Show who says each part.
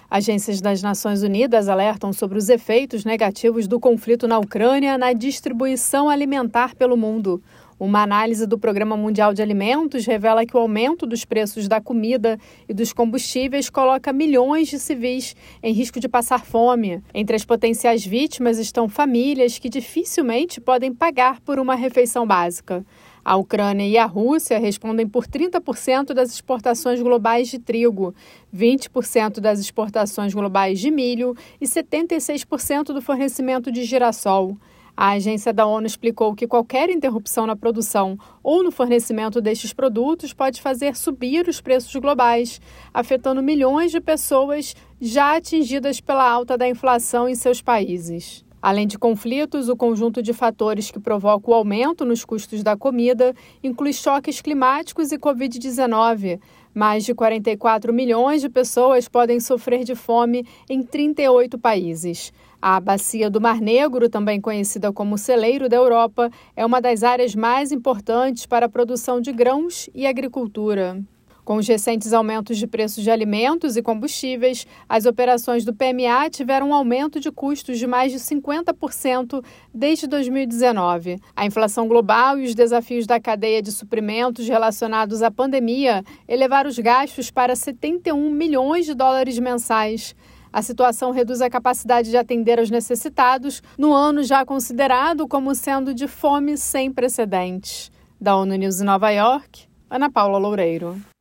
Speaker 1: Agências das Nações Unidas alertam sobre os efeitos negativos do conflito na Ucrânia na distribuição alimentar pelo mundo. Uma análise do Programa Mundial de Alimentos revela que o aumento dos preços da comida e dos combustíveis coloca milhões de civis em risco de passar fome. Entre as potenciais vítimas estão famílias que dificilmente podem pagar por uma refeição básica. A Ucrânia e a Rússia respondem por 30% das exportações globais de trigo, 20% das exportações globais de milho e 76% do fornecimento de girassol. A agência da ONU explicou que qualquer interrupção na produção ou no fornecimento destes produtos pode fazer subir os preços globais, afetando milhões de pessoas já atingidas pela alta da inflação em seus países. Além de conflitos, o conjunto de fatores que provoca o aumento nos custos da comida inclui choques climáticos e Covid-19. Mais de 44 milhões de pessoas podem sofrer de fome em 38 países. A Bacia do Mar Negro, também conhecida como celeiro da Europa, é uma das áreas mais importantes para a produção de grãos e agricultura. Com os recentes aumentos de preços de alimentos e combustíveis, as operações do PMA tiveram um aumento de custos de mais de 50% desde 2019. A inflação global e os desafios da cadeia de suprimentos relacionados à pandemia elevaram os gastos para 71 milhões de dólares mensais. A situação reduz a capacidade de atender aos necessitados no ano já considerado como sendo de fome sem precedentes. Da ONU News em Nova York, Ana Paula Loureiro.